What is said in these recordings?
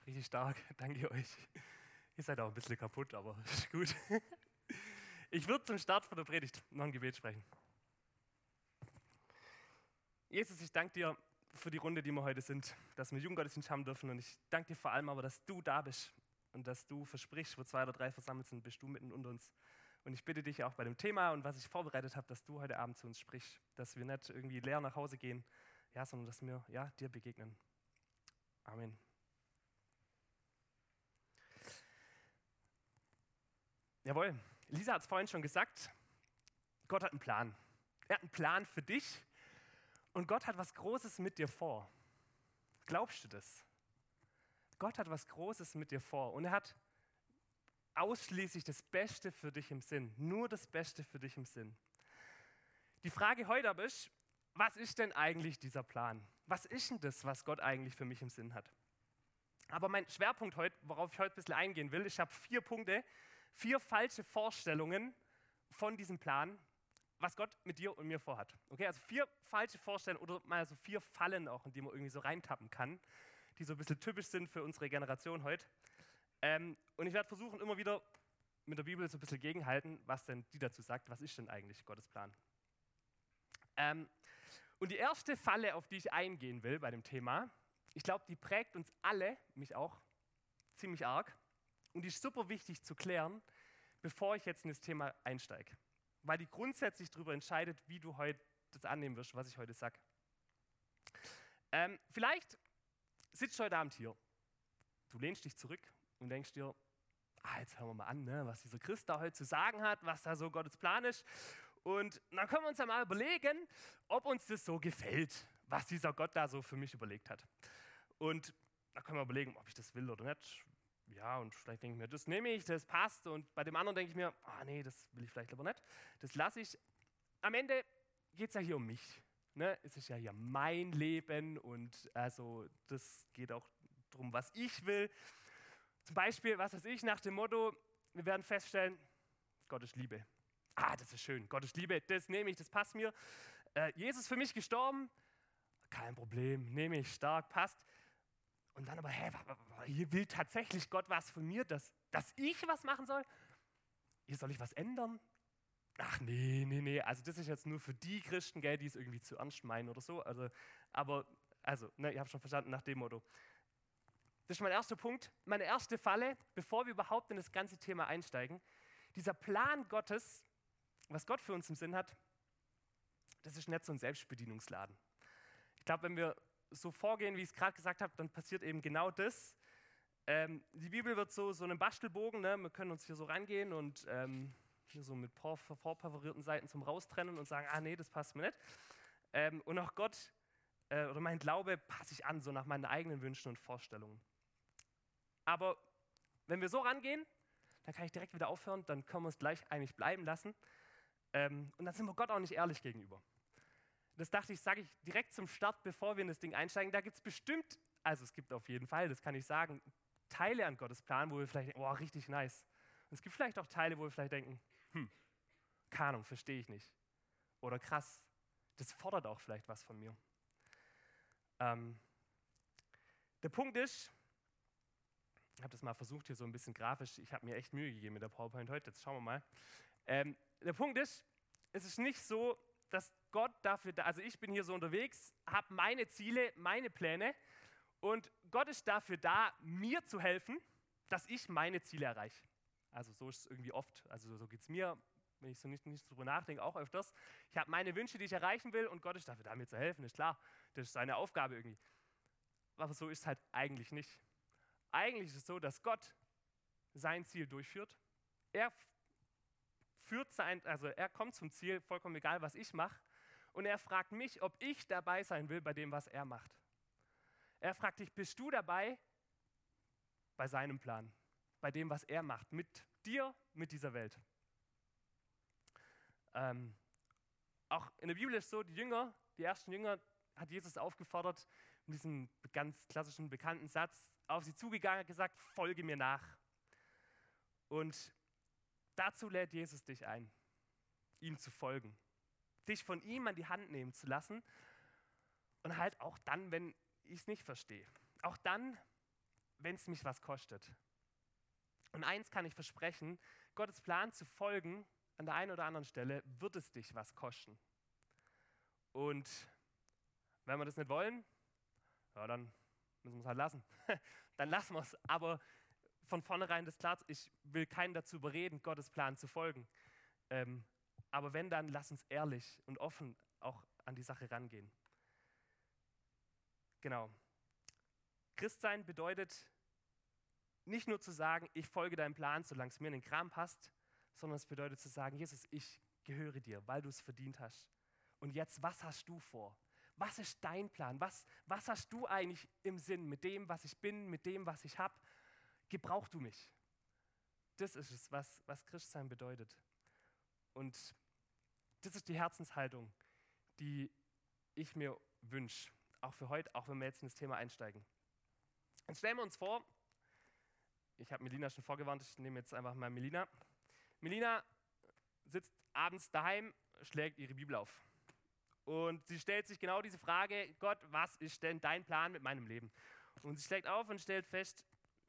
Richtig stark, danke euch. Ihr seid auch ein bisschen kaputt, aber ist gut. Ich würde zum Start von der Predigt noch ein Gebet sprechen. Jesus, ich danke dir für die Runde, die wir heute sind, dass wir Jugendgottesdienst haben dürfen. Und ich danke dir vor allem aber, dass du da bist und dass du versprichst, wo 2 oder 3 versammelt sind, bist du mitten unter uns. Und ich bitte dich auch bei dem Thema und was ich vorbereitet habe, dass du heute Abend zu uns sprichst, dass wir nicht irgendwie leer nach Hause gehen, sondern dass wir dir begegnen. Amen. Jawohl, Lisa hat es vorhin schon gesagt, Gott hat einen Plan. Er hat einen Plan für dich und Gott hat was Großes mit dir vor. Glaubst du das? Gott hat was Großes mit dir vor und er hat ausschließlich das Beste für dich im Sinn. Nur das Beste für dich im Sinn. Die Frage heute aber ist, was ist denn eigentlich dieser Plan? Was ist denn das, was Gott eigentlich für mich im Sinn hat? Aber mein Schwerpunkt heute, worauf ich heute ein bisschen eingehen will, ich habe 4 Punkte, 4 falsche Vorstellungen von diesem Plan, was Gott mit dir und mir vorhat. Okay, also 4 falsche Vorstellungen oder mal so 4 Fallen auch, in die man irgendwie so reintappen kann, die so ein bisschen typisch sind für unsere Generation heute. Und ich werde versuchen, immer wieder mit der Bibel so ein bisschen gegenhalten, was denn die dazu sagt, was ist denn eigentlich Gottes Plan. Und die erste Falle, auf die ich eingehen will bei dem Thema, ich glaube, die prägt uns alle, mich auch, ziemlich arg. Und die ist super wichtig zu klären, bevor ich jetzt in das Thema einsteige. Weil die grundsätzlich darüber entscheidet, wie du heute das annehmen wirst, was ich heute sage. Vielleicht sitzt du heute Abend hier. Du lehnst dich zurück und denkst dir, jetzt hören wir mal an, ne, was dieser Christ da heute zu sagen hat, was da so Gottes Plan ist. Und dann können wir uns ja mal überlegen, ob uns das so gefällt, was dieser Gott da so für mich überlegt hat. Und da können wir überlegen, ob ich das will oder nicht. Ja, und vielleicht denke ich mir, das nehme ich, das passt. Und bei dem anderen denke ich mir, nee, das will ich vielleicht lieber nicht. Das lasse ich. Am Ende geht es ja hier um mich. Ne? Es ist ja hier mein Leben und also das geht auch darum, was ich will. Zum Beispiel, was weiß ich, nach dem Motto, wir werden feststellen, Gott ist Liebe. Das ist schön, Gott ist Liebe, das nehme ich, das passt mir. Jesus für mich gestorben, kein Problem, nehme ich, stark, passt. Und dann aber, hier will tatsächlich Gott was von mir, dass ich was machen soll? Hier soll ich was ändern? Nee, also das ist jetzt nur für die Christen, die es irgendwie zu ernst meinen oder so. Also, ihr habt schon verstanden, nach dem Motto. Das ist mein erster Punkt, meine erste Falle, bevor wir überhaupt in das ganze Thema einsteigen. Dieser Plan Gottes, was Gott für uns im Sinn hat, das ist nicht so ein Selbstbedienungsladen. Ich glaube, wenn wir so vorgehen, wie ich es gerade gesagt habe, dann passiert eben genau das. Die Bibel wird so einem Bastelbogen, ne? Wir können uns hier so rangehen und hier so mit vorperforierten Seiten zum Raustrennen und sagen, nee, das passt mir nicht. Und auch Gott oder mein Glaube passe ich an, so nach meinen eigenen Wünschen und Vorstellungen. Aber wenn wir so rangehen, dann kann ich direkt wieder aufhören, dann können wir es gleich eigentlich bleiben lassen. Und dann sind wir Gott auch nicht ehrlich gegenüber. Das dachte ich, sage ich direkt zum Start, bevor wir in das Ding einsteigen. Da gibt es bestimmt, also es gibt auf jeden Fall, das kann ich sagen, Teile an Gottes Plan, wo wir vielleicht denken, richtig nice. Und es gibt vielleicht auch Teile, wo wir vielleicht denken, keine Ahnung, verstehe ich nicht. Oder krass, das fordert auch vielleicht was von mir. Der Punkt ist, ich habe das mal versucht hier so ein bisschen grafisch, ich habe mir echt Mühe gegeben mit der PowerPoint heute, jetzt schauen wir mal. Der Punkt ist, es ist nicht so, dass Gott dafür da, also ich bin hier so unterwegs, habe meine Ziele, meine Pläne und Gott ist dafür da, mir zu helfen, dass ich meine Ziele erreiche. Also so ist es irgendwie oft, also so geht es mir, wenn ich so nicht drüber nachdenke, auch öfters. Ich habe meine Wünsche, die ich erreichen will und Gott ist dafür da, mir zu helfen, ist klar, das ist seine Aufgabe irgendwie. Aber so ist es halt eigentlich nicht. Eigentlich ist es so, dass Gott sein Ziel durchführt. Er kommt zum Ziel, vollkommen egal, was ich mache. Und er fragt mich, ob ich dabei sein will bei dem, was er macht. Er fragt dich, bist du dabei bei seinem Plan, bei dem, was er macht, mit dir, mit dieser Welt? Auch in der Bibel ist es so, die ersten Jünger, hat Jesus aufgefordert, mit diesem ganz klassischen, bekannten Satz auf sie zugegangen, hat gesagt, folge mir nach. Und dazu lädt Jesus dich ein, ihm zu folgen, dich von ihm an die Hand nehmen zu lassen und halt auch dann, wenn ich es nicht verstehe. Auch dann, wenn es mich was kostet. Und eins kann ich versprechen, Gottes Plan zu folgen, an der einen oder anderen Stelle wird es dich was kosten. Und wenn wir das nicht wollen, ja, dann müssen wir es halt lassen. Dann lassen wir es. Aber von vornherein das klar, ich will keinen dazu überreden, Gottes Plan zu folgen. Aber wenn, dann lass uns ehrlich und offen auch an die Sache rangehen. Genau. Christsein bedeutet nicht nur zu sagen, ich folge deinem Plan, solange es mir in den Kram passt, sondern es bedeutet zu sagen, Jesus, ich gehöre dir, weil du es verdient hast. Und jetzt, was hast du vor? Was ist dein Plan? Was hast du eigentlich im Sinn mit dem, was ich bin, mit dem, was ich habe? Gebrauch du mich. Das ist es, was Christsein bedeutet. Und das ist die Herzenshaltung, die ich mir wünsche, auch für heute, auch wenn wir jetzt in das Thema einsteigen. Jetzt stellen wir uns vor, ich habe Melina schon vorgewarnt, ich nehme jetzt einfach mal Melina. Melina sitzt abends daheim, schlägt ihre Bibel auf. Und sie stellt sich genau diese Frage, Gott, was ist denn dein Plan mit meinem Leben? Und sie schlägt auf und stellt fest,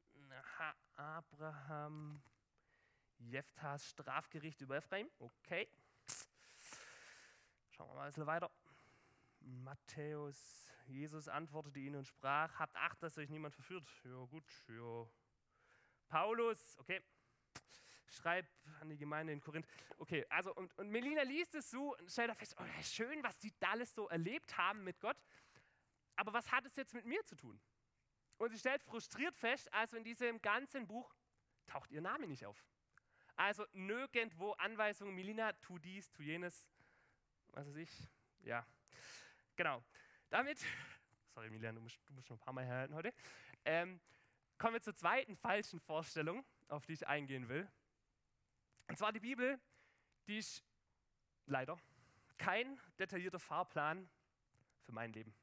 Abraham, Jeftas Strafgericht über Ephraim, okay. Schauen wir mal ein bisschen weiter. Matthäus, Jesus antwortete ihnen und sprach, habt Acht, dass euch niemand verführt. Ja gut, ja. Paulus, okay. Schreib an die Gemeinde in Korinth. Okay, also und Melina liest es so und stellt da fest, oh, schön, was die da alles so erlebt haben mit Gott. Aber was hat es jetzt mit mir zu tun? Und sie stellt frustriert fest, also in diesem ganzen Buch taucht ihr Name nicht auf. Also nirgendwo Anweisungen, Melina, tu dies, tu jenes, was weiß ich. Ja, genau. Damit, sorry Melina, du musst noch ein paar Mal herhalten heute, kommen wir zur zweiten falschen Vorstellung, auf die ich eingehen will. Und zwar die Bibel, die ist leider kein detaillierter Fahrplan für mein Leben.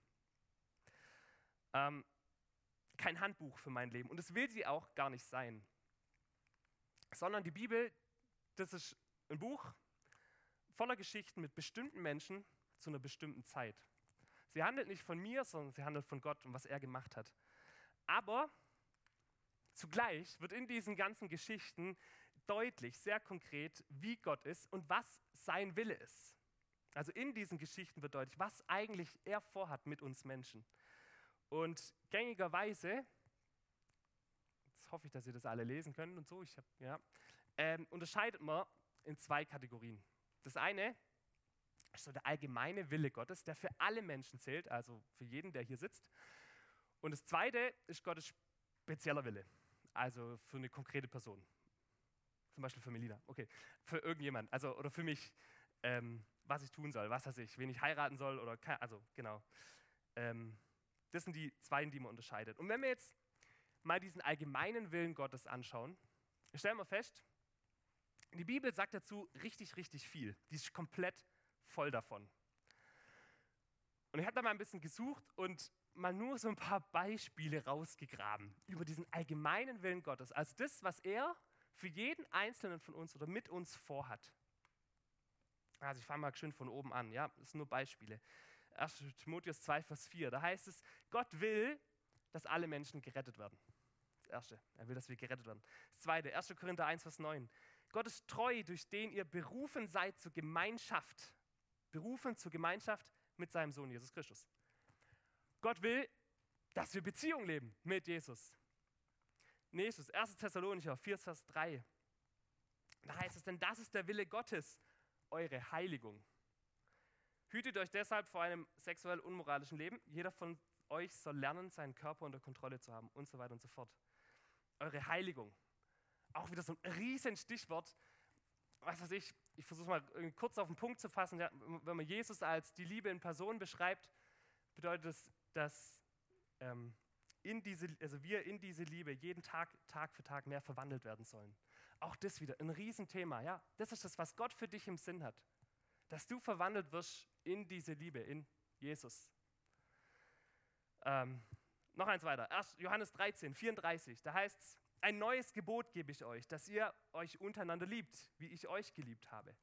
Kein Handbuch für mein Leben. Und das will sie auch gar nicht sein. Sondern die Bibel, das ist ein Buch voller Geschichten mit bestimmten Menschen zu einer bestimmten Zeit. Sie handelt nicht von mir, sondern sie handelt von Gott und was er gemacht hat. Aber zugleich wird in diesen ganzen Geschichten deutlich, sehr konkret, wie Gott ist und was sein Wille ist. Also in diesen Geschichten wird deutlich, was eigentlich er vorhat mit uns Menschen. Und gängigerweise, jetzt hoffe ich, dass ihr das alle lesen könnt und so, unterscheidet man in zwei Kategorien. Das eine ist so der allgemeine Wille Gottes, der für alle Menschen zählt, also für jeden, der hier sitzt. Und das zweite ist Gottes spezieller Wille, also für eine konkrete Person. Zum Beispiel für Melina, okay, für irgendjemand, also oder für mich, was ich tun soll, was weiß ich, wen ich heiraten soll oder, also genau. Das sind die zwei, die man unterscheidet. Und wenn wir jetzt mal diesen allgemeinen Willen Gottes anschauen, stellen wir fest, die Bibel sagt dazu richtig, richtig viel. Die ist komplett voll davon. Und ich habe da mal ein bisschen gesucht und mal nur so ein paar Beispiele rausgegraben über diesen allgemeinen Willen Gottes. Also das, was er für jeden Einzelnen von uns oder mit uns vorhat. Also ich fange mal schön von oben an, ja, das sind nur Beispiele. 1. Timotheus 2, Vers 4, da heißt es, Gott will, dass alle Menschen gerettet werden. Das Erste, er will, dass wir gerettet werden. Das Zweite, 1. Korinther 1, Vers 9, Gott ist treu, durch den ihr berufen seid zur Gemeinschaft mit seinem Sohn Jesus Christus. Gott will, dass wir Beziehung leben mit Jesus. Nächstes, 1. Thessalonicher 4, Vers 3. Da heißt es, denn das ist der Wille Gottes, eure Heiligung. Hütet euch deshalb vor einem sexuell unmoralischen Leben. Jeder von euch soll lernen, seinen Körper unter Kontrolle zu haben und so weiter und so fort. Eure Heiligung. Auch wieder so ein riesen Stichwort. Was weiß ich versuche es mal kurz auf den Punkt zu fassen. Ja, wenn man Jesus als die Liebe in Person beschreibt, bedeutet es, dass wir in diese Liebe jeden Tag für Tag mehr verwandelt werden sollen. Auch das wieder ein Riesenthema. Ja? Das ist das, was Gott für dich im Sinn hat. Dass du verwandelt wirst in diese Liebe, in Jesus. Noch eins weiter. 1. Johannes 13, 34. Da heißt es, ein neues Gebot gebe ich euch, dass ihr euch untereinander liebt, wie ich euch geliebt habe.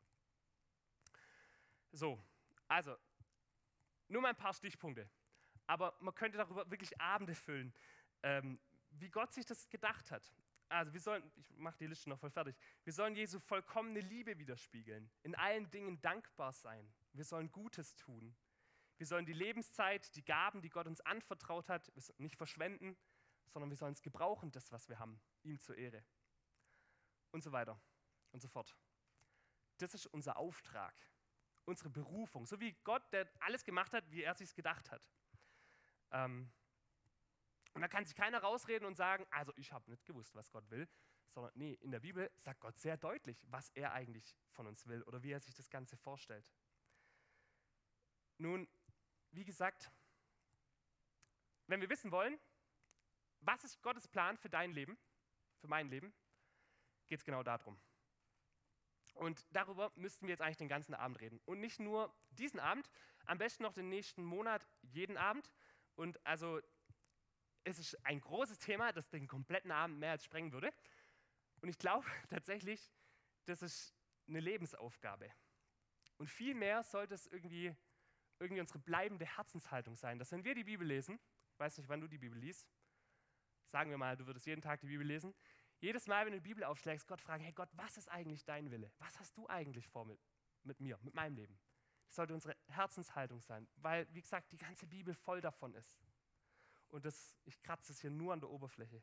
So, also, nur mal ein paar Stichpunkte. Aber man könnte darüber wirklich Abende füllen, wie Gott sich das gedacht hat. Also ich mache die Liste noch voll fertig, wir sollen Jesu vollkommene Liebe widerspiegeln, in allen Dingen dankbar sein, wir sollen Gutes tun, wir sollen die Lebenszeit, die Gaben, die Gott uns anvertraut hat, nicht verschwenden, sondern wir sollen es gebrauchen, das, was wir haben, ihm zur Ehre und so weiter und so fort. Das ist unser Auftrag, unsere Berufung, so wie Gott, der alles gemacht hat, wie er sich gedacht hat. Und da kann sich keiner rausreden und sagen, also ich habe nicht gewusst, was Gott will, sondern nee, in der Bibel sagt Gott sehr deutlich, was er eigentlich von uns will oder wie er sich das Ganze vorstellt. Nun, wie gesagt, wenn wir wissen wollen, was ist Gottes Plan für dein Leben, für mein Leben, geht es genau darum. Und darüber müssten wir jetzt eigentlich den ganzen Abend reden. Und nicht nur diesen Abend, am besten noch den nächsten Monat, jeden Abend. Und also es ist ein großes Thema, das den kompletten Abend mehr als sprengen würde. Und ich glaube tatsächlich, das ist eine Lebensaufgabe. Und vielmehr sollte es irgendwie unsere bleibende Herzenshaltung sein, dass wenn wir die Bibel lesen, ich weiß nicht, wann du die Bibel liest, sagen wir mal, du würdest jeden Tag die Bibel lesen, jedes Mal, wenn du die Bibel aufschlägst, Gott fragen, hey Gott, was ist eigentlich dein Wille? Was hast du eigentlich vor mit mir, mit meinem Leben? Das sollte unsere Herzenshaltung sein, weil, wie gesagt, die ganze Bibel voll davon ist. Und ich kratze es hier nur an der Oberfläche.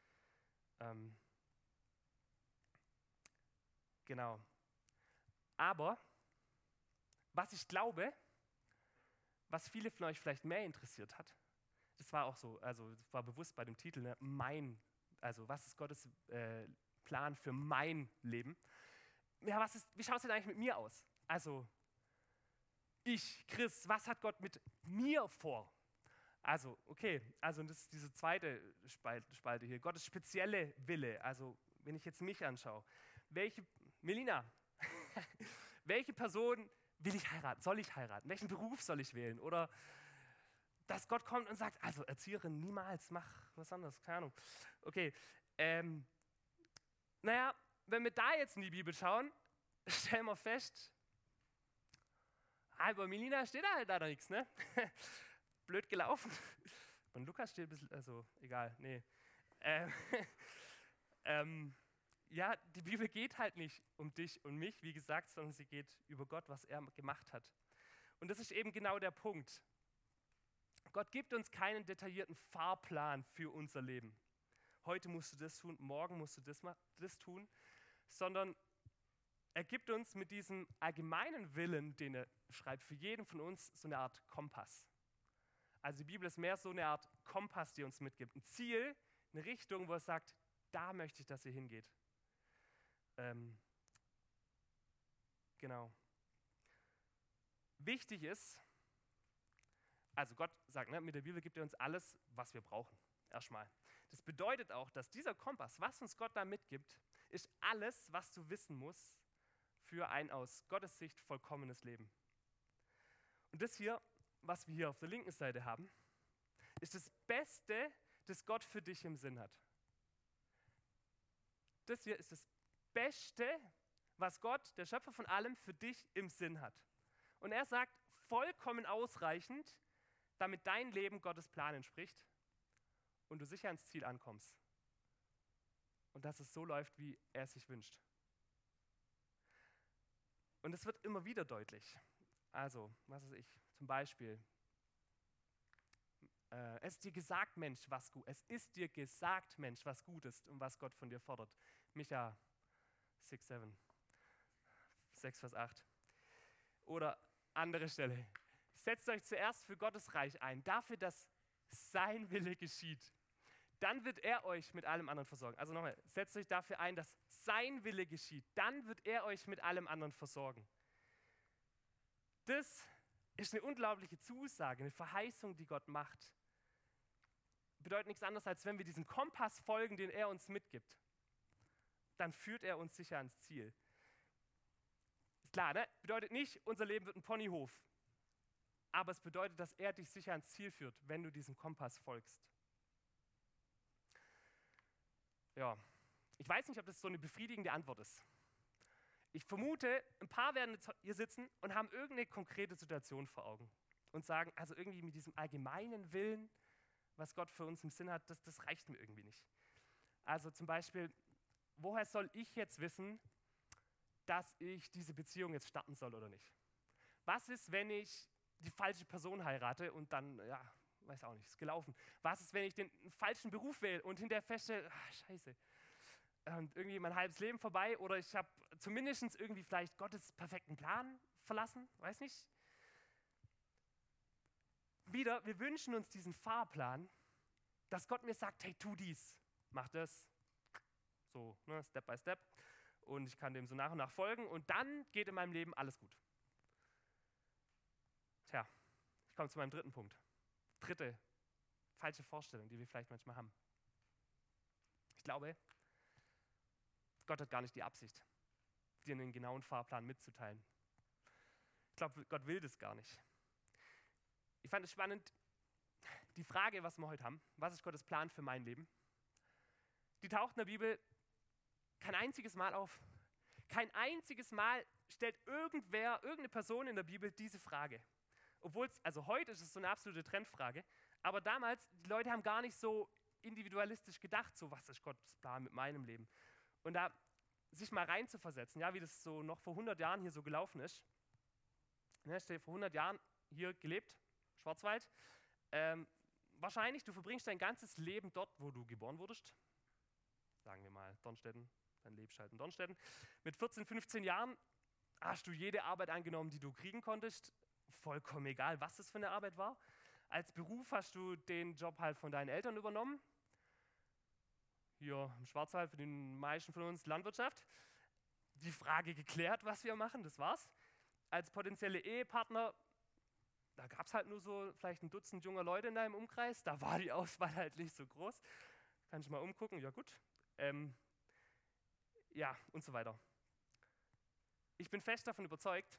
Genau. Aber, was ich glaube, was viele von euch vielleicht mehr interessiert hat, das war auch so, also das war bewusst bei dem Titel, ne, also was ist Gottes Plan für mein Leben? Ja, wie schaut es denn eigentlich mit mir aus? Also, ich, Chris, was hat Gott mit mir vor? Also, okay, also das ist diese zweite Spalte hier, Gottes spezielle Wille, also wenn ich jetzt mich anschaue. Melina, welche Person will ich heiraten, soll ich heiraten, welchen Beruf soll ich wählen? Oder dass Gott kommt und sagt, also Erzieherin, niemals, mach was anderes, keine Ahnung. Okay, naja, wenn wir da jetzt in die Bibel schauen, stellen wir fest, bei Melina steht da halt leider nichts, ne? Blöd gelaufen. Und Lukas steht ein bisschen, also egal, nee. Ja, die Bibel geht halt nicht um dich und mich, wie gesagt, sondern sie geht über Gott, was er gemacht hat. Und das ist eben genau der Punkt. Gott gibt uns keinen detaillierten Fahrplan für unser Leben. Heute musst du das tun, morgen musst du das tun, sondern er gibt uns mit diesem allgemeinen Willen, den er schreibt, für jeden von uns so eine Art Kompass. Also die Bibel ist mehr so eine Art Kompass, die uns mitgibt. Ein Ziel, eine Richtung, wo er sagt, da möchte ich, dass ihr hingeht. Genau. Wichtig ist, also Gott sagt, ne, mit der Bibel gibt er uns alles, was wir brauchen. Erstmal. Das bedeutet auch, dass dieser Kompass, was uns Gott da mitgibt, ist alles, was du wissen musst für ein aus Gottes Sicht vollkommenes Leben. Und das hier, was wir hier auf der linken Seite haben, ist das Beste, das Gott für dich im Sinn hat. Das hier ist das Beste, was Gott, der Schöpfer von allem, für dich im Sinn hat. Und er sagt, vollkommen ausreichend, damit dein Leben Gottes Plan entspricht und du sicher ans Ziel ankommst. Und dass es so läuft, wie er es sich wünscht. Und es wird immer wieder deutlich. Also, was weiß ich, zum Beispiel, es ist dir gesagt, Mensch, was gut. Es ist dir gesagt, Mensch, was gut ist und was Gott von dir fordert. Micha 6, Vers 8. Oder andere Stelle. Setzt euch zuerst für Gottes Reich ein, dafür, dass sein Wille geschieht. Dann wird er euch mit allem anderen versorgen. Also nochmal, setzt euch dafür ein, dass sein Wille geschieht. Dann wird er euch mit allem anderen versorgen. Das ist eine unglaubliche Zusage, eine Verheißung, die Gott macht. Bedeutet nichts anderes, als wenn wir diesem Kompass folgen, den er uns mitgibt. Dann führt er uns sicher ans Ziel. Ist klar, ne? Bedeutet nicht, unser Leben wird ein Ponyhof. Aber es bedeutet, dass er dich sicher ans Ziel führt, wenn du diesem Kompass folgst. Ja, ich weiß nicht, ob das so eine befriedigende Antwort ist. Ich vermute, ein paar werden jetzt hier sitzen und haben irgendeine konkrete Situation vor Augen und sagen, also irgendwie mit diesem allgemeinen Willen, was Gott für uns im Sinn hat, das reicht mir irgendwie nicht. Also zum Beispiel, woher soll ich jetzt wissen, dass ich diese Beziehung jetzt starten soll oder nicht? Was ist, wenn ich die falsche Person heirate und dann, ja, weiß auch nicht, ist gelaufen. Was ist, wenn ich den falschen Beruf wähle und hinterher feststelle, scheiße, und irgendwie mein halbes Leben vorbei oder ich habe zumindest irgendwie vielleicht Gottes perfekten Plan verlassen, weiß nicht. Wieder, wir wünschen uns diesen Fahrplan, dass Gott mir sagt, hey, tu dies, mach das, so, ne, Step by Step und ich kann dem so nach und nach folgen und dann geht in meinem Leben alles gut. Tja, ich komme zu meinem dritten Punkt. Dritte falsche Vorstellung, die wir vielleicht manchmal haben. Ich glaube, Gott hat gar nicht die Absicht, dir einen genauen Fahrplan mitzuteilen. Ich glaube, Gott will das gar nicht. Ich fand es spannend, die Frage, was wir heute haben, was ist Gottes Plan für mein Leben, die taucht in der Bibel kein einziges Mal auf. Kein einziges Mal stellt irgendeine Person in der Bibel diese Frage. Obwohl also heute ist es so eine absolute Trendfrage, aber damals, die Leute haben gar nicht so individualistisch gedacht, so was ist Gottes Plan mit meinem Leben. Und da sich mal reinzuversetzen, ja, wie das so noch vor 100 Jahren hier so gelaufen ist. Ne, stell dir vor 100 Jahren hier gelebt, Schwarzwald. Wahrscheinlich, du verbringst dein ganzes Leben dort, wo du geboren wurdest. Sagen wir mal Dornstetten, dann lebst du halt in Dornstetten. Mit 14, 15 Jahren hast du jede Arbeit angenommen, die du kriegen konntest. Vollkommen egal, was das für eine Arbeit war. Als Beruf hast du den Job halt von deinen Eltern übernommen. Hier im Schwarzwald für den meisten von uns Landwirtschaft. Die Frage geklärt, was wir machen, das war's. Als potenzielle Ehepartner, da gab es halt nur so vielleicht ein Dutzend junger Leute in deinem Umkreis. Da war die Auswahl halt nicht so groß. Kannst du mal umgucken, ja gut. Ja, und so weiter. Ich bin fest davon überzeugt,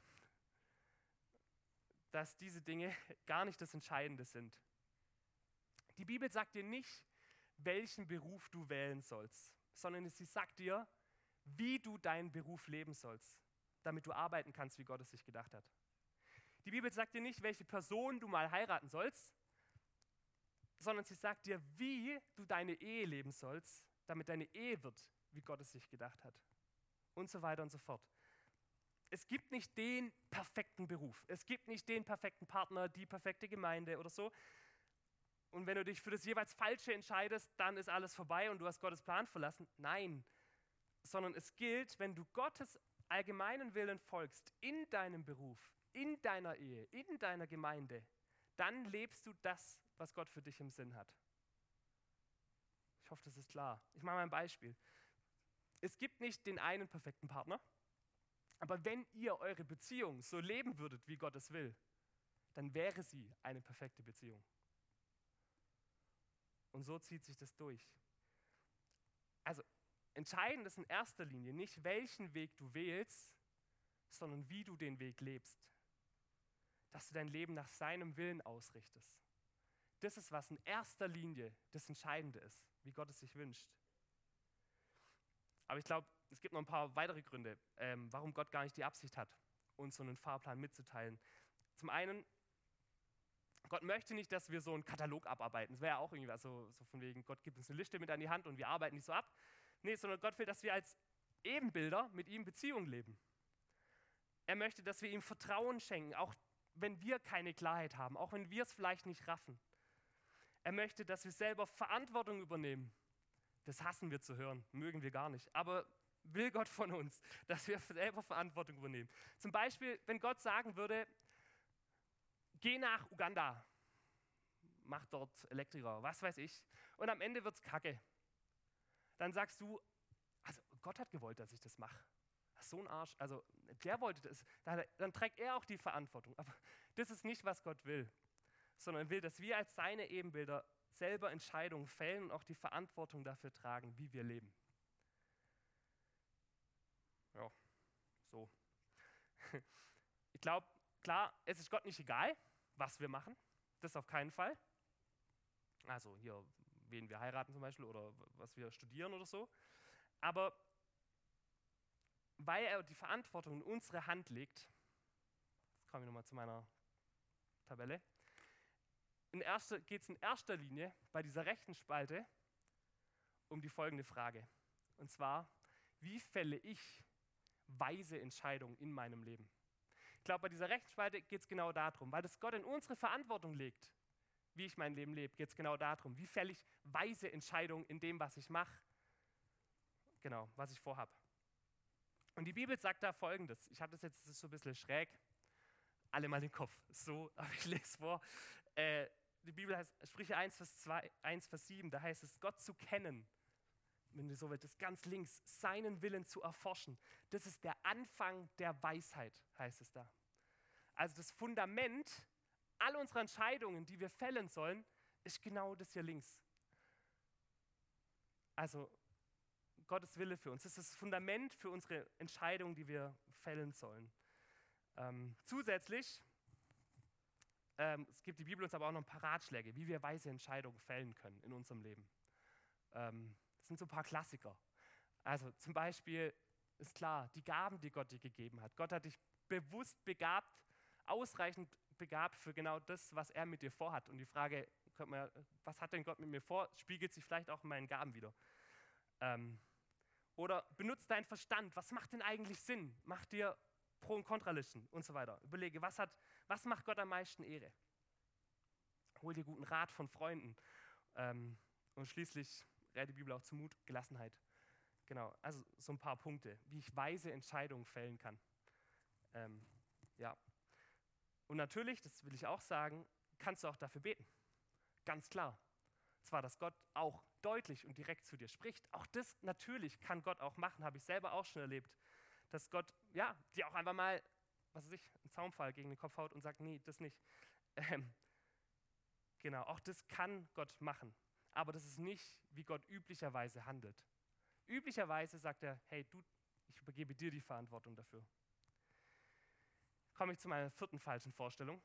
dass diese Dinge gar nicht das Entscheidende sind. Die Bibel sagt dir nicht, welchen Beruf du wählen sollst, sondern sie sagt dir, wie du deinen Beruf leben sollst, damit du arbeiten kannst, wie Gott es sich gedacht hat. Die Bibel sagt dir nicht, welche Person du mal heiraten sollst, sondern sie sagt dir, wie du deine Ehe leben sollst, damit deine Ehe wird, wie Gott es sich gedacht hat. Und so weiter und so fort. Es gibt nicht den perfekten Beruf. Es gibt nicht den perfekten Partner, die perfekte Gemeinde oder so. Und wenn du dich für das jeweils Falsche entscheidest, dann ist alles vorbei und du hast Gottes Plan verlassen. Nein, sondern es gilt, wenn du Gottes allgemeinen Willen folgst, in deinem Beruf, in deiner Ehe, in deiner Gemeinde, dann lebst du das, was Gott für dich im Sinn hat. Ich hoffe, das ist klar. Ich mache mal ein Beispiel. Es gibt nicht den einen perfekten Partner, aber wenn ihr eure Beziehung so leben würdet, wie Gott es will, dann wäre sie eine perfekte Beziehung. Und so zieht sich das durch. Also entscheidend ist in erster Linie nicht, welchen Weg du wählst, sondern wie du den Weg lebst. Dass du dein Leben nach seinem Willen ausrichtest. Das ist, was in erster Linie das Entscheidende ist, wie Gott es sich wünscht. Aber ich glaube, es gibt noch ein paar weitere Gründe, warum Gott gar nicht die Absicht hat, uns so einen Fahrplan mitzuteilen. Zum einen, Gott möchte nicht, dass wir so einen Katalog abarbeiten. Das wäre ja auch irgendwie so von wegen, Gott gibt uns eine Liste mit an die Hand und wir arbeiten nicht so ab. Nee, sondern Gott will, dass wir als Ebenbilder mit ihm Beziehung leben. Er möchte, dass wir ihm Vertrauen schenken, auch wenn wir keine Klarheit haben, auch wenn wir es vielleicht nicht raffen. Er möchte, dass wir selber Verantwortung übernehmen. Das hassen wir zu hören, mögen wir gar nicht. Aber will Gott von uns, dass wir selber Verantwortung übernehmen. Zum Beispiel, wenn Gott sagen würde, geh nach Uganda, mach dort Elektriker, was weiß ich, und am Ende wird's kacke. Dann sagst du, also Gott hat gewollt, dass ich das mache. So ein Arsch, also der wollte das. Dann trägt er auch die Verantwortung. Aber das ist nicht, was Gott will, sondern will, dass wir als seine Ebenbilder selber Entscheidungen fällen und auch die Verantwortung dafür tragen, wie wir leben. Ja, so. Ich glaube, klar, es ist Gott nicht egal, was wir machen. Das auf keinen Fall. Also hier, wen wir heiraten zum Beispiel oder was wir studieren oder so. Aber weil er die Verantwortung in unsere Hand legt, jetzt komme ich nochmal zu meiner Tabelle, geht es in erster Linie bei dieser rechten Spalte um die folgende Frage. Und zwar, wie fälle ich weise Entscheidungen in meinem Leben? Ich glaube, bei dieser rechten Spalte geht es genau darum, weil das Gott in unsere Verantwortung legt, wie ich mein Leben lebe, geht es genau darum, wie fälle ich weise Entscheidungen in dem, was ich mache, genau, was ich vorhabe. Und die Bibel sagt da Folgendes, ich habe das jetzt so ein bisschen schräg, alle mal den Kopf, so, aber ich lese vor. Die Bibel heißt, Sprüche 1, Vers 7, da heißt es, Gott zu kennen, wenn du so willst, das ganz links, seinen Willen zu erforschen, das ist der Anfang der Weisheit, heißt es da. Also das Fundament all unserer Entscheidungen, die wir fällen sollen, ist genau das hier links. Also Gottes Wille für uns, das ist das Fundament für unsere Entscheidungen, die wir fällen sollen. Zusätzlich, es gibt die Bibel uns aber auch noch ein paar Ratschläge, wie wir weise Entscheidungen fällen können in unserem Leben. Das sind so ein paar Klassiker. Also zum Beispiel ist klar, die Gaben, die Gott dir gegeben hat. Gott hat dich bewusst begabt, ausreichend begabt für genau das, was er mit dir vorhat. Und die Frage, was hat denn Gott mit mir vor, spiegelt sich vielleicht auch in meinen Gaben wieder. Oder benutzt deinen Verstand. Was macht denn eigentlich Sinn? Mach dir Pro- und Kontralisten und so weiter. Überlege, was macht Gott am meisten Ehre? Hol dir guten Rat von Freunden. Und schließlich rät die Bibel auch zu Mut, Gelassenheit. Genau, also so ein paar Punkte, wie ich weise Entscheidungen fällen kann. Ja. Und natürlich, das will ich auch sagen, kannst du auch dafür beten. Ganz klar. Zwar, dass Gott auch deutlich und direkt zu dir spricht. Auch das natürlich kann Gott auch machen, habe ich selber auch schon erlebt. Dass Gott, ja, dir auch einfach mal, was weiß ich, einen Zaunpfahl gegen den Kopf haut und sagt, nee, das nicht. Genau, auch das kann Gott machen. Aber das ist nicht, wie Gott üblicherweise handelt. Üblicherweise sagt er, hey, ich übergebe dir die Verantwortung dafür. Komme ich zu meiner vierten falschen Vorstellung,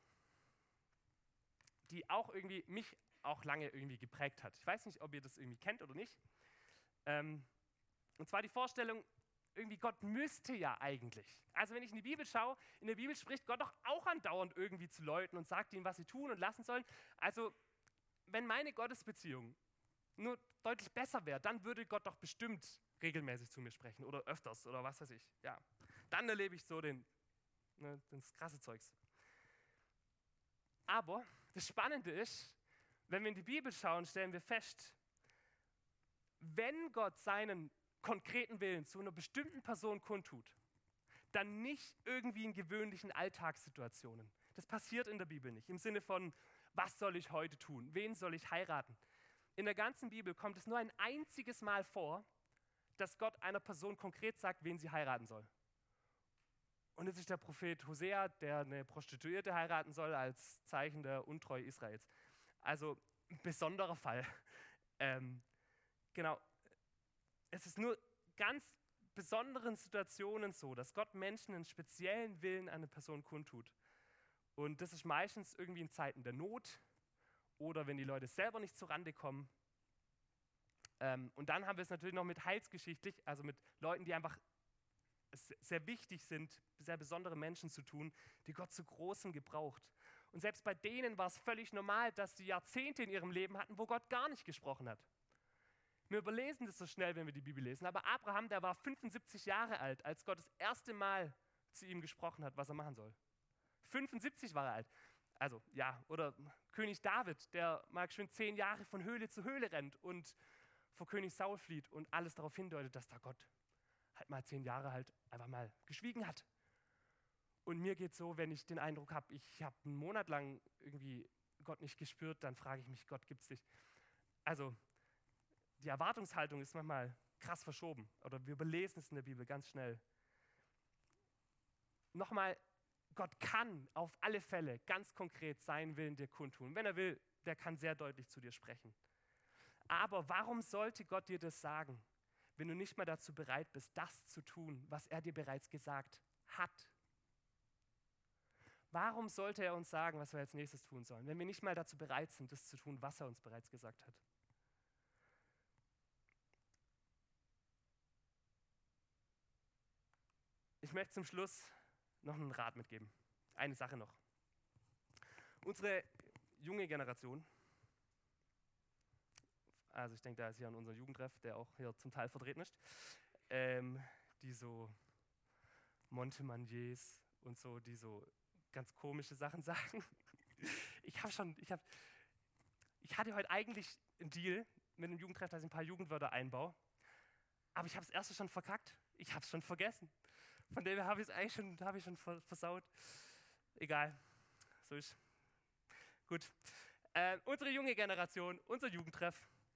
die auch irgendwie mich auch lange irgendwie geprägt hat. Ich weiß nicht, ob ihr das irgendwie kennt oder nicht. Und zwar die Vorstellung, irgendwie Gott müsste ja eigentlich. Also wenn ich in die Bibel schaue, in der Bibel spricht Gott doch auch andauernd irgendwie zu Leuten und sagt ihnen, was sie tun und lassen sollen. Also wenn meine Gottesbeziehung nur deutlich besser wäre, dann würde Gott doch bestimmt regelmäßig zu mir sprechen oder öfters oder was weiß ich. Ja, dann erlebe ich so das krasse Zeugs. Aber das Spannende ist, wenn wir in die Bibel schauen, stellen wir fest, wenn Gott seinen konkreten Willen zu einer bestimmten Person kundtut, dann nicht irgendwie in gewöhnlichen Alltagssituationen. Das passiert in der Bibel nicht. Im Sinne von, was soll ich heute tun? Wen soll ich heiraten? In der ganzen Bibel kommt es nur ein einziges Mal vor, dass Gott einer Person konkret sagt, wen sie heiraten soll. Und es ist der Prophet Hosea, der eine Prostituierte heiraten soll als Zeichen der Untreue Israels. Also ein besonderer Fall. Genau. Es ist nur ganz besonderen Situationen so, dass Gott Menschen einen speziellen Willen an eine Person kundtut. Und das ist meistens irgendwie in Zeiten der Not oder wenn die Leute selber nicht zurande kommen. Und dann haben wir es natürlich noch mit heilsgeschichtlich, also mit Leuten, die einfach sehr wichtig sind, sehr besondere Menschen zu tun, die Gott zu Großem gebraucht. Und selbst bei denen war es völlig normal, dass sie Jahrzehnte in ihrem Leben hatten, wo Gott gar nicht gesprochen hat. Wir überlesen das so schnell, wenn wir die Bibel lesen, aber Abraham, der war 75 Jahre alt, als Gott das erste Mal zu ihm gesprochen hat, was er machen soll. 75 war er alt. Also, ja, oder König David, der mal schön 10 Jahre von Höhle zu Höhle rennt und vor König Saul flieht und alles darauf hindeutet, dass da Gott halt mal 10 Jahre halt einfach mal geschwiegen hat. Und mir geht es so, wenn ich den Eindruck habe, ich habe einen Monat lang irgendwie Gott nicht gespürt, dann frage ich mich, Gott gibt's dich? Also, die Erwartungshaltung ist manchmal krass verschoben. Oder wir überlesen es in der Bibel ganz schnell. Nochmal, Gott kann auf alle Fälle ganz konkret seinen Willen dir kundtun. Wenn er will, der kann sehr deutlich zu dir sprechen. Aber warum sollte Gott dir das sagen, wenn du nicht mehr dazu bereit bist, das zu tun, was er dir bereits gesagt hat? Warum sollte er uns sagen, was wir als nächstes tun sollen, wenn wir nicht mal dazu bereit sind, das zu tun, was er uns bereits gesagt hat? Ich möchte zum Schluss noch einen Rat mitgeben. Eine Sache noch. Unsere junge Generation, also ich denke, da ist hier an unser Jugendtreff, der auch hier zum Teil vertreten ist, die so Montemagniers und so, die so ganz komische Sachen sagen. Ich hatte heute eigentlich einen Deal mit einem Jugendtreff, dass ich ein paar Jugendwörter einbaue, aber ich habe das erste schon verkackt, ich habe es schon vergessen. Von dem her habe ich es eigentlich schon versaut. Egal, so ist. Gut. Unsere junge Generation, unser Jugendtreff,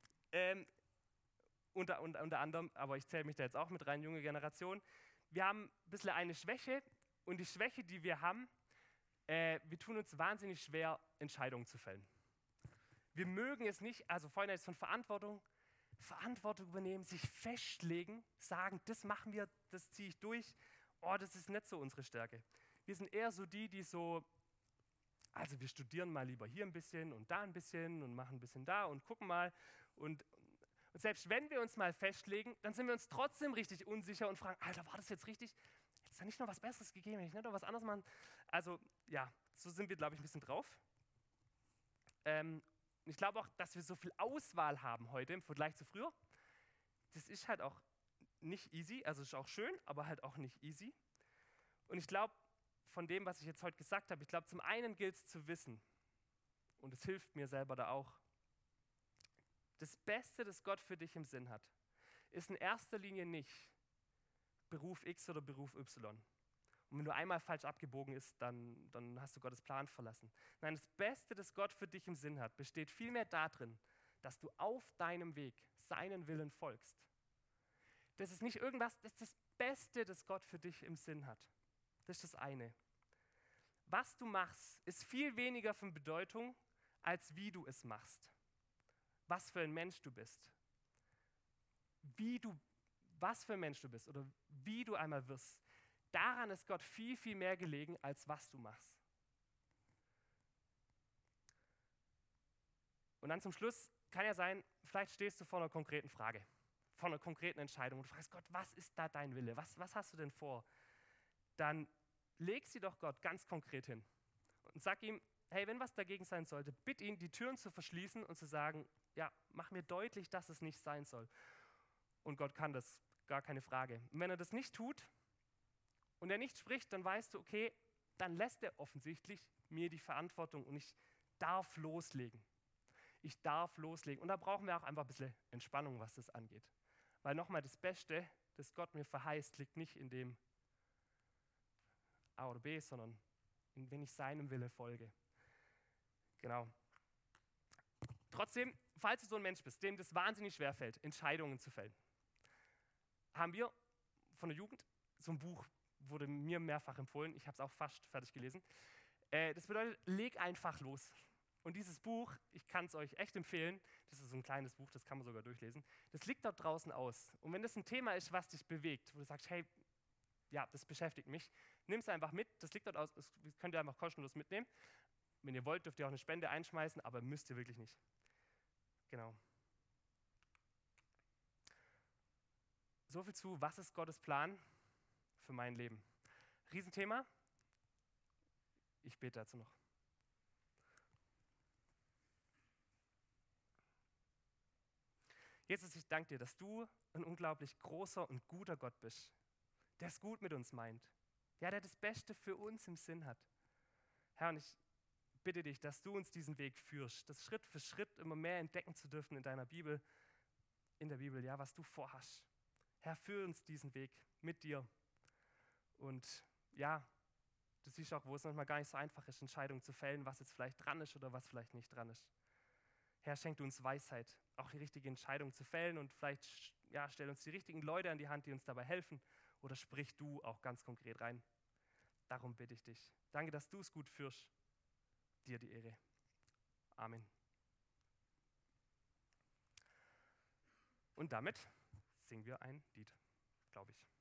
unter anderem, aber ich zähle mich da jetzt auch mit rein, junge Generation. Wir haben ein bisschen eine Schwäche und die Schwäche, die wir haben, wir tun uns wahnsinnig schwer, Entscheidungen zu fällen. Wir mögen es nicht, also vorhin jetzt von Verantwortung übernehmen, sich festlegen, sagen, das machen wir, das ziehe ich durch. Oh, das ist nicht so unsere Stärke. Wir sind eher so die so, also wir studieren mal lieber hier ein bisschen und da ein bisschen und machen ein bisschen da und gucken mal. Und selbst wenn wir uns mal festlegen, dann sind wir uns trotzdem richtig unsicher und fragen, Alter, war das jetzt richtig? Hätte es da nicht noch was Besseres gegeben? Hätte ich nicht noch was anderes machen? Also ja, so sind wir, glaube ich, ein bisschen drauf. Ich glaube auch, dass wir so viel Auswahl haben heute im Vergleich zu früher. Das ist halt auch nicht easy, also ist auch schön, aber halt auch nicht easy. Und ich glaube, von dem, was ich jetzt heute gesagt habe, ich glaube, zum einen gilt es zu wissen, und es hilft mir selber da auch, das Beste, das Gott für dich im Sinn hat, ist in erster Linie nicht Beruf X oder Beruf Y. Und wenn du einmal falsch abgebogen bist, dann hast du Gottes Plan verlassen. Nein, das Beste, das Gott für dich im Sinn hat, besteht vielmehr darin, dass du auf deinem Weg seinen Willen folgst. Das ist nicht irgendwas, das ist das Beste, das Gott für dich im Sinn hat. Das ist das eine. Was du machst, ist viel weniger von Bedeutung, als wie du es machst. Was für ein Mensch du bist. Was für ein Mensch du bist oder wie du einmal wirst. Daran ist Gott viel, viel mehr gelegen, als was du machst. Und dann zum Schluss kann ja sein, vielleicht stehst du vor einer konkreten Frage, vor einer konkreten Entscheidung und du fragst Gott, was ist da dein Wille? Was hast du denn vor? Dann leg sie doch Gott ganz konkret hin und sag ihm, hey, wenn was dagegen sein sollte, bitt ihn, die Türen zu verschließen und zu sagen, ja, mach mir deutlich, dass es nicht sein soll. Und Gott kann das, gar keine Frage. Und wenn er das nicht tut und er nicht spricht, dann weißt du, okay, dann lässt er offensichtlich mir die Verantwortung und ich darf loslegen. Ich darf loslegen. Und da brauchen wir auch einfach ein bisschen Entspannung, was das angeht. Weil nochmal, das Beste, das Gott mir verheißt, liegt nicht in dem A oder B, sondern wenn ich seinem Wille folge. Genau. Trotzdem, falls du so ein Mensch bist, dem das wahnsinnig schwerfällt, Entscheidungen zu fällen, haben wir von der Jugend so ein Buch, wurde mir mehrfach empfohlen, ich habe es auch fast fertig gelesen. Das bedeutet, leg einfach los. Und dieses Buch, ich kann es euch echt empfehlen, das ist so ein kleines Buch, das kann man sogar durchlesen, das liegt dort draußen aus. Und wenn das ein Thema ist, was dich bewegt, wo du sagst, hey, ja, das beschäftigt mich, nimm es einfach mit, das liegt dort aus, das könnt ihr einfach kostenlos mitnehmen. Wenn ihr wollt, dürft ihr auch eine Spende einschmeißen, aber müsst ihr wirklich nicht. Genau. So viel zu, was ist Gottes Plan für mein Leben? Riesenthema. Ich bete dazu noch. Jesus, ich danke dir, dass du ein unglaublich großer und guter Gott bist, der es gut mit uns meint. Ja, der das Beste für uns im Sinn hat. Herr, und ich bitte dich, dass du uns diesen Weg führst, das Schritt für Schritt immer mehr entdecken zu dürfen in deiner Bibel, ja, was du vorhast. Herr, führ uns diesen Weg mit dir. Und ja, du siehst auch, wo es manchmal gar nicht so einfach ist, Entscheidungen zu fällen, was jetzt vielleicht dran ist oder was vielleicht nicht dran ist. Herr, schenk du uns Weisheit, auch die richtige Entscheidung zu fällen und vielleicht stell uns die richtigen Leute an die Hand, die uns dabei helfen oder sprich du auch ganz konkret rein. Darum bitte ich dich. Danke, dass du es gut führst. Dir die Ehre. Amen. Und damit singen wir ein Lied, glaube ich.